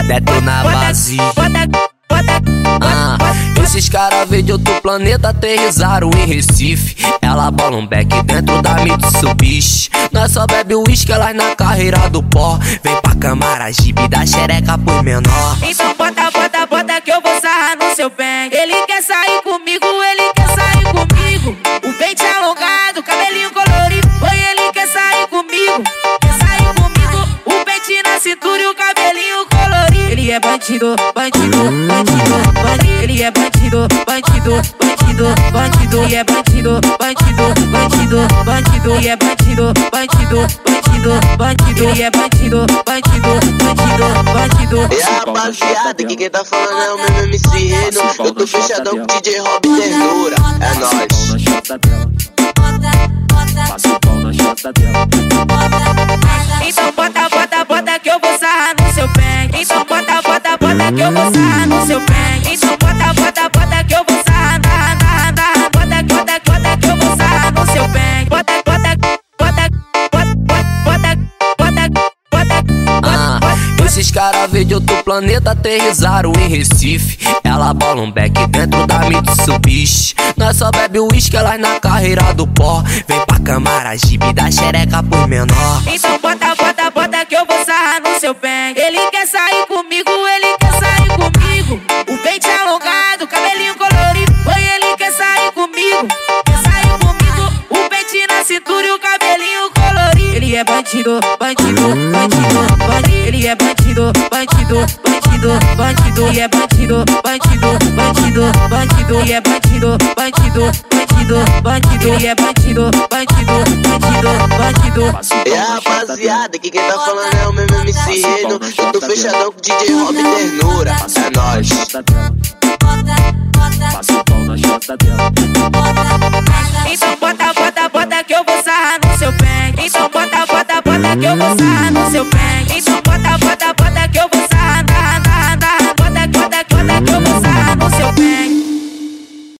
Neto na base. Esses caras veio de outro planeta, aterrizaram em Recife. Ela bola um beck dentro da Mitsubishi. Nós só bebe uísque, elas na carreira do pó. Vem pra Camaragibe, dá xereca por menor. Então bota, bota, bota que eu vou sarrar no seu bang. Ele quer sair comigo, ele quer sair comigo. O pente alongado, cabelinho colorido. Oi, ele quer sair comigo, quer sair comigo. O pente na cintura e o cabelinho colorido. Ele é bandido, bandido, bandido, bandido. Ele é bandido, bandido, bandido, bandido. Ele é bandido, bandido, bandido, bandido. Ele é bandido, bandido, bandido, bandido. Ele é bandido, bandido, bandido, bandido. E a rapaziada, aqui quem tá falando é o mesmo MC Reno. Eu tô fechadão com DJ Rob Ternura. É nóis. Passa o pau na chota dela. Então bota, bota, bota que eu vou sarrar no seu bang. Então bota, bota, bota que eu vou sarrar no seu bang. Então bota, bota, bota que eu vou sarrar na bota, bota, bota que eu vou sarrar no seu bang. Bota, bota, bota, bota, bota, bota, bota. Esses caras veio de outro planeta, aterrizaram em Recife. Ela bola um beck dentro da Mitsubishi. Nós só bebe uísque, elas na carreira do pó. Vem pra Camaragibe, dá xereca por menor. Então bota, bota, bota que eu vou sarrar no seu bang. Ele quer sair comigo, ele quer sair comigo. O pente alongado, cabelinho colorido. Oi, ele quer sair comigo, quer sair comigo. O pente na cintura e o cabelinho colorido. Ele é bandido, bandido, bandido, bandido. Ele é bandido, bandido, bandido, bandido. Ele é bandido, bandido, bandido, bandido. Ele é bandido, bandido, bandido, bandido. Ele é bandido, bandido, bandido, bandido. E a rapaziada, aqui quem tá falando é o mesmo MC Reno. Eu tô fechadão com DJ Rob Ternura. É nóis.